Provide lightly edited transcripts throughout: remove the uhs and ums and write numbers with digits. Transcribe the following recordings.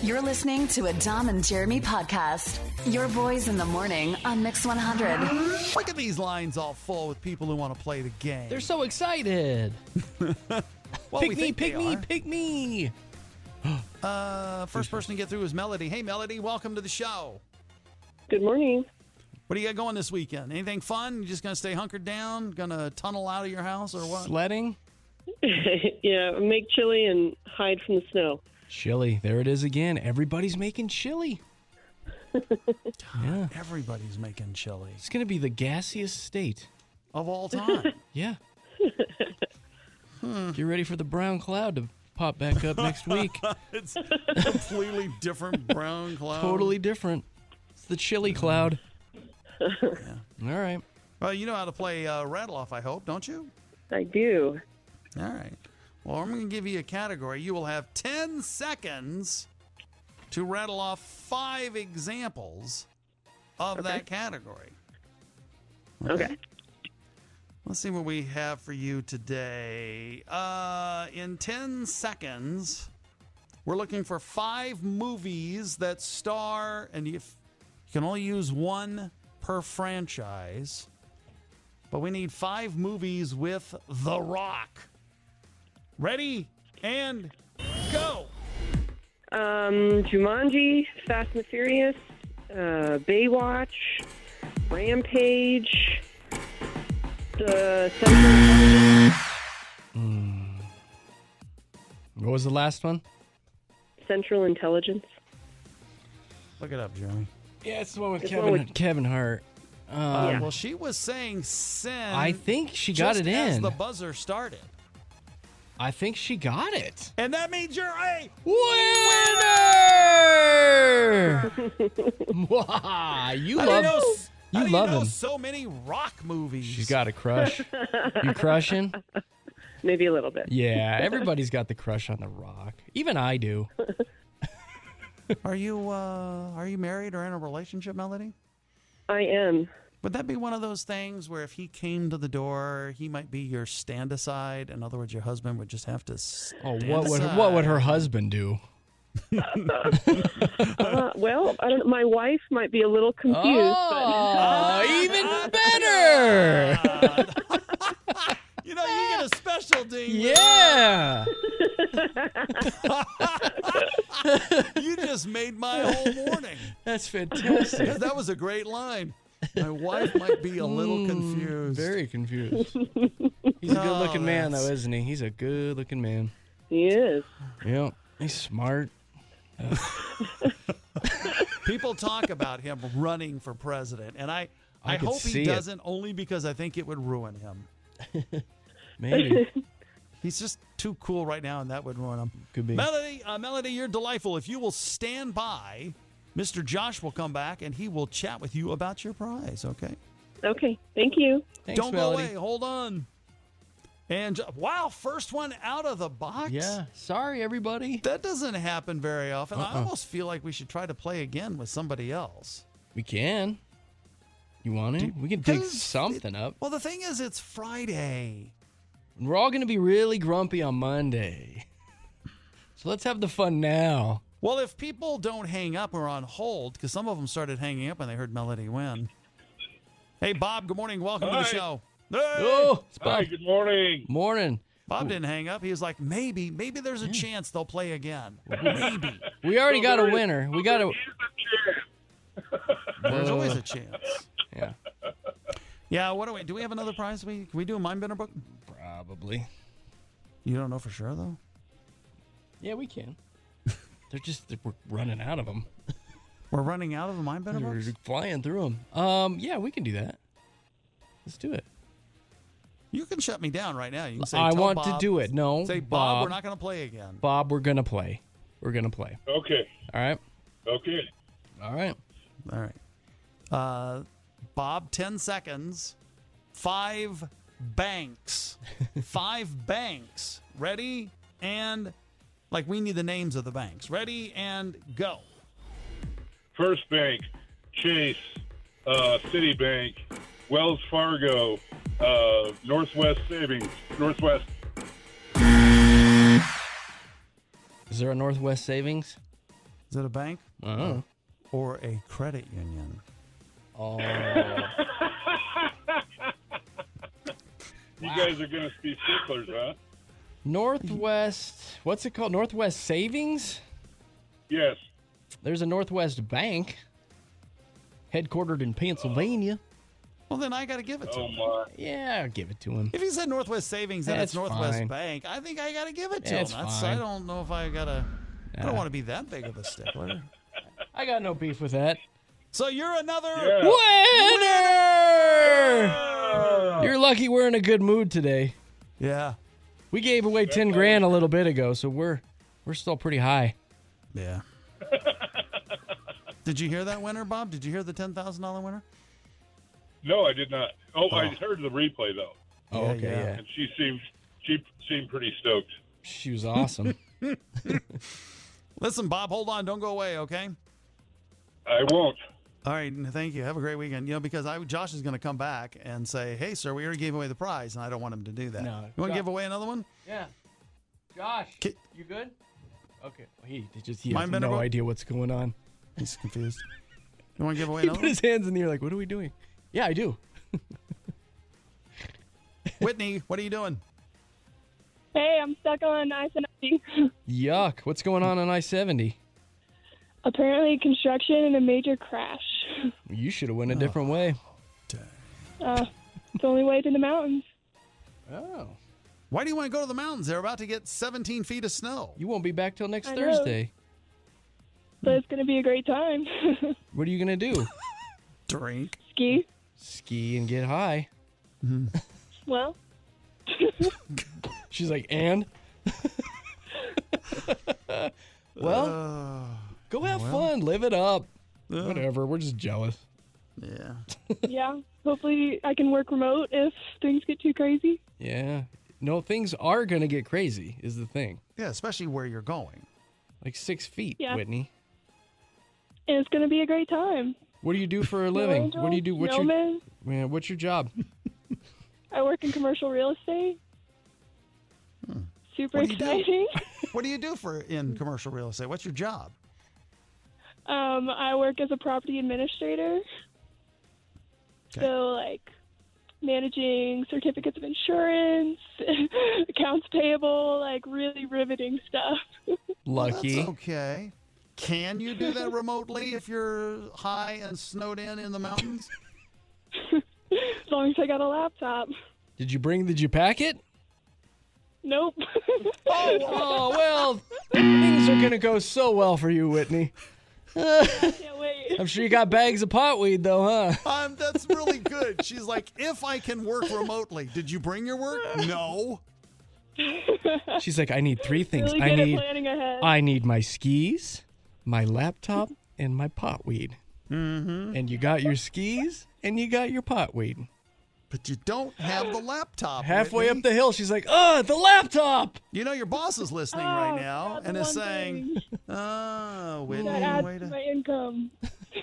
You're listening to a Dom and Jeremy podcast. Your boys in the morning on Mix 100. Look at these lines all full with people who want to play the game. They're so excited. Well, Pick me. First person to get through is Melody. Hey, Melody, welcome to the show. Good morning. What do you got going this weekend? Anything fun? You just going to stay hunkered down? Going to tunnel out of your house or what? Sledding? Yeah, make chili and hide from the snow. Chili. There it is again. Everybody's making chili. Yeah. Everybody's making chili. It's going to be the gassiest state Of all time. Yeah. Get ready for the brown cloud to pop back up next week. It's a completely different brown cloud. Totally different. It's the chili cloud. Yeah. All right. Well, you know how to play Rattle Off, I hope, don't you? I do. All right. Well, I'm going to give you a category. You will have 10 seconds to rattle off 5 examples of that category. Okay. Let's see what we have for you today. In 10 seconds, we're looking for 5 movies that star, and you can only use one per franchise, but we need 5 movies with The Rock. Ready and go. Jumanji, Fast and the Furious, Baywatch, Rampage, the What was the last one? Central Intelligence. Look it up, Jeremy. Yeah, it's the one with It's Kevin one with- Kevin Hart. Yeah. Well, she was saying sin. I think she got just it as in. the buzzer started. I think she got it. And that means you're a Winner! Wow, you I love didn't know, you how do love you know him. so many rock movies. She's got a crush. You crushing? Maybe a little bit. Yeah, everybody's got the crush on The Rock. Even I do. Are you married or in a relationship, Melody? I am. Would that be one of those things where if he came to the door, he might be your stand aside? In other words, your husband would just have to stand aside. What would her husband do? Well, I don't. My wife might be a little confused. Oh, even better! You know, you get a special ding. Yeah. You just made my whole morning. That's fantastic. That was a great line. My wife might be a little confused. Very confused. He's a good-looking man, though, isn't he? He's a good-looking man. He is. Yeah, he's smart. People talk about him running for president, and I could hope see he it. doesn't, only because I think it would ruin him. Maybe. He's just too cool right now, and that would ruin him. Could be. Melody, you're delightful. If you will stand by, Mr. Josh will come back, and he will chat with you about your prize, okay? Okay. Thank you. Thanks, Don't Melody. go away. Hold on. And, wow, first one out of the box? Yeah. Sorry, everybody. That doesn't happen very often. I almost feel like we should try to play again with somebody else. We can. You want to? We can dig 'Cause something up. Well, the thing is, it's Friday. We're all going to be really grumpy on Monday. So let's have the fun now. Well, if people don't hang up or on hold, because some of them started hanging up when they heard Melody win. Hey, Bob, good morning. Welcome to the show. Hey! Oh, it's Bob. Hi, good morning. Morning. Bob didn't hang up. He was like, maybe there's a chance they'll play again. Maybe. We already got a winner. We got a... There's always a chance. Yeah, Yeah, what do we have another prize? Can we do a Mind Bender book? probably. You don't know for sure, though? Yeah, we can. We're running out of them. We're running out of the Mind Bender We're books? flying through them. Yeah, we can do that. Let's do it. You can shut me down right now. You can say, I tell want Bob, to do it. No, Say, Bob, we're not going to play again. Bob, we're gonna play. We're gonna play. Okay. All right. Okay. All right. All right. Bob, 10 seconds. 5 banks. 5 banks. Ready? And, we need the names of the banks. Ready? And go. First Bank, Chase, Citibank, Wells Fargo, Northwest Savings, Northwest. Is there a Northwest Savings? Is it a bank Oh. or a credit union? Oh. You guys are going to be sticklers, huh? Northwest, what's it called? Northwest Savings? Yes. There's a Northwest Bank headquartered in Pennsylvania. Well, then I got to give it to Oh, him. my. Yeah, I'll give it to him. If he said Northwest Savings and it's That's Northwest fine. Bank, I think I got to give it to That's him. I fine. don't know if I got to. I don't want to be that big of a stickler. I got no beef with that. So you're another. Yeah. Winner! You're lucky we're in a good mood today. Yeah. We gave away 10 grand a little bit ago, so we're still pretty high. Yeah. Did you hear that winner, Bob? Did you hear the $10,000 winner? No, I did not. Oh, I heard the replay, though. Oh, Yeah, okay, yeah. yeah. And she seemed pretty stoked. She was awesome. Listen, Bob, hold on. Don't go away, okay? I won't. All right, thank you. Have a great weekend. You know, because Josh is going to come back and say, "Hey, sir, we already gave away the prize," and I don't want him to do that. No, You want to Josh- give away another one? Yeah. Josh, Ki- you good? Okay. He has Mind no bending, bro? idea what's going on. He's confused. You want to give away He another put one? his hands in the air like, what are we doing? Yeah, I do. Whitney, what are you doing? Hey, I'm stuck on I-70. Yuck. What's going on I-70? Apparently, construction and a major crash. You should have went a different way. It's the only way to the mountains. Oh. Why do you want to go to the mountains? They're about to get 17 feet of snow. You won't be back till next I know. Thursday. But it's going to be a great time. What are you going to do? Drink. Ski. Ski and get high. Well, She's like, and? Well, go have fun. Live it up. Whatever. We're just jealous. Yeah. yeah. Hopefully, I can work remote if things get too crazy. Yeah. No, things are going to get crazy is the thing. Yeah, especially where you're going. Like 6 feet, Yeah. Whitney. And it's going to be a great time. What do you do for a Snow living? angels, What do you do? snowmen. What's your job? I work in commercial real estate. Super What do you do? exciting. What do you do in commercial real estate? What's your job? I work as a property administrator. Okay. So, like, managing certificates of insurance, accounts payable, like, really riveting stuff. Lucky. That's okay. Can you do that remotely if you're high and snowed in the mountains? As long as I got a laptop. Did you pack it? Nope. Oh, well, things are going to go so well for you, Whitney. Can't wait. I'm sure you got bags of potweed, though, huh? That's really good. She's like, if I can work remotely, did you bring your work? No. She's like, I need 3 things. Really good at planning ahead. I need my skis, my laptop, and my potweed. Mm-hmm. And you got your skis, and you got your potweed. But you don't have the laptop. Halfway Whitney. up the hill, she's like, the laptop! You know your boss is listening Oh, right now not the and is one saying, thing. "Oh, Whitney, That adds way to to." my income.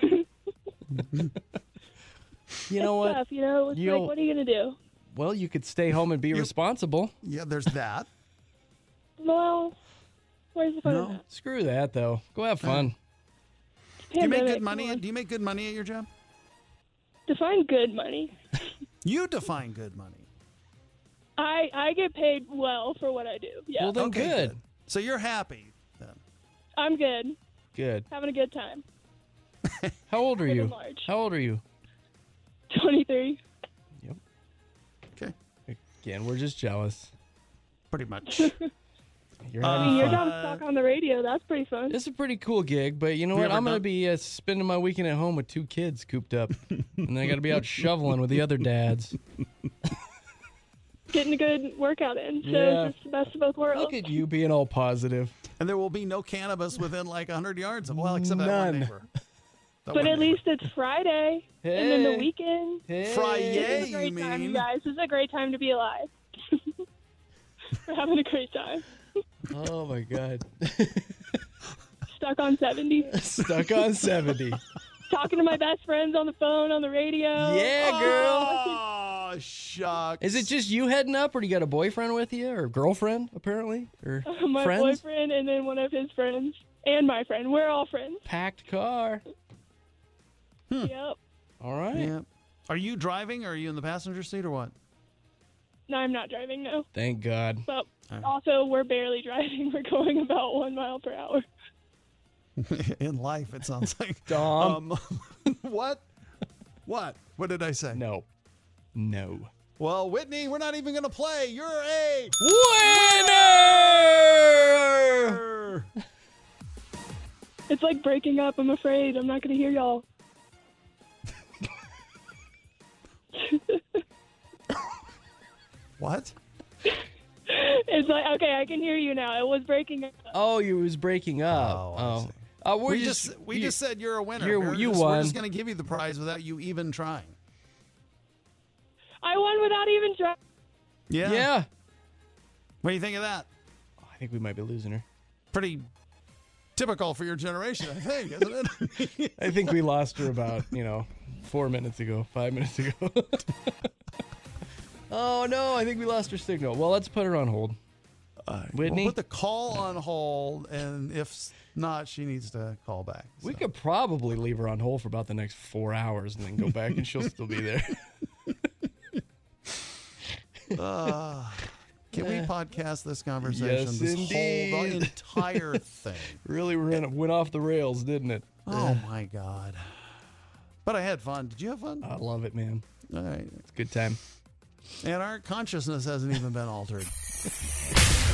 You know what? Tough, you know? It's You'll- like, what are you going to do? Well, you could stay home and be responsible. Yeah, there's that. Well, where's the fun No. of that? Screw that, though. Go have fun. Do you make Pandemic, good money? come on. Do you make good money at your job? Define good money. You define good money. I get paid well for what I do. Yeah. Well, then Okay, good. So you're happy then. I'm good. Good. Having a good time. How old are Good you? and large. How old are you? 23. Okay, Again, we're just jealous. pretty much. You're I having mean, your fun. job's talk on the radio. That's pretty fun. It's a pretty cool gig, but you know You what? ever I'm going to done- be spending my weekend at home with 2 kids cooped up. And then I got to be out shoveling with the other dads. Getting a good workout in. So Yeah. it's just the best of both worlds. Look at you being all positive. And there will be no cannabis within like 100 yards of, well, except that one None. neighbor. That But one at neighbor. least it's Friday. And then the Hey. weekend. Hey. Friday. This is a you great time, you mean? guys. This is a great time to be alive. We're having a great time. Oh, my God. Stuck on 70. Stuck on 70. Talking to my best friends on the phone, on the radio. Yeah, girl. Oh, Oh, shucks. Is it just you heading up, or do you got a boyfriend with you, or girlfriend, apparently? Or My friends? boyfriend and then one of his friends and my friend. We're all friends. Packed car. Yep. All right. Yeah. Are you driving, or are you in the passenger seat, or what? No, I'm not driving, no. Thank God. But also, we're barely driving. We're going about 1 mile per hour. In life, it sounds like. Dom. What? What? What did I say? No. Well, Whitney, we're not even going to play. You're a Winner! It's like breaking up, I'm afraid. I'm not going to hear y'all. What? It's like, okay, I can hear you now. It was breaking up. Oh, you was breaking up. Oh, I see. We're We just said you're a winner. you We're won. just going to give you the prize without you even trying. I won without even trying. Yeah. Yeah. What do you think of that? I think we might be losing her. Pretty typical for your generation, I think, isn't it? I think we lost her about, 5 minutes ago. Oh, no, I think we lost her signal. Well, let's put her on hold. Whitney? We'll put the call on hold, and if not, she needs to call back. We So. could probably leave her on hold for about the next 4 hours and then go back and she'll still be there. Can we podcast this conversation? Yes, this indeed. whole the entire thing. Really went off the rails, didn't it? Oh my God! But I had fun. Did you have fun? I love it, man. All right. It's a good time. And our consciousness hasn't even been altered.